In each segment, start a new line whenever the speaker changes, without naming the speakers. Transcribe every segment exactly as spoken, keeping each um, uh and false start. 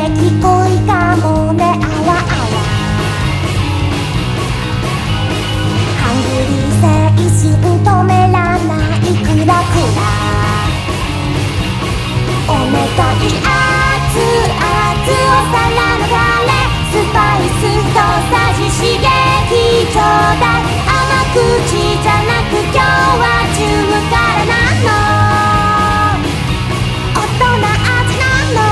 き恋かもねあわあわハングリー精神止めらないクラクラお願い熱々お皿のガレスパイスとさじ刺激ちょうだい甘口じゃなく今日は中辛なの大人味なの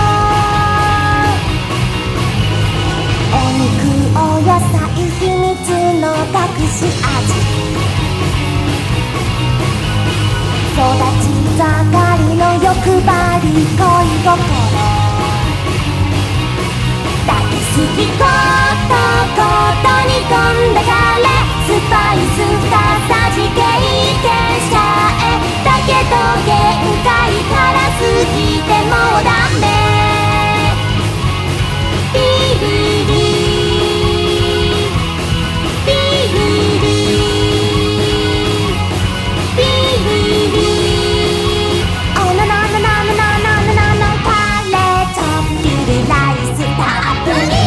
お肉お野菜秘密の隠し味育ち盛りの欲張り恋心大好きことこと煮込んだカレースパイスふたさじ経験者へだけど限界辛すぎてもうダメビリリビリリビリリおなななななななななカレーちょっぴりライスたっぷり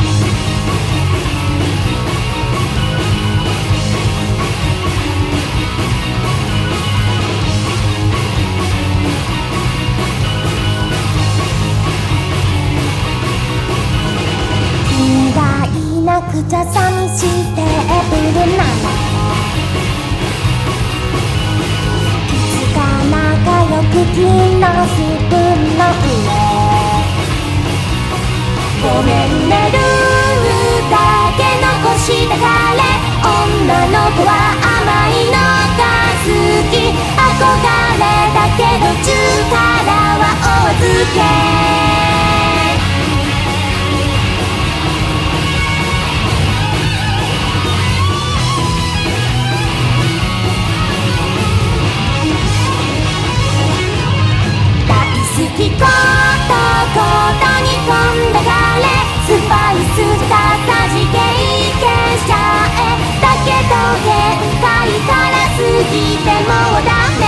君がいなくちゃ寂しいテーブルなのいつか仲良く金のスプーンの上ごめんねルールだけ残したカレー女の子は甘いのが好き憧れだけど中辛はお預け好きことこと煮込んだカレースパイスふたさじ経験者へだけど限界辛すぎてもうダメ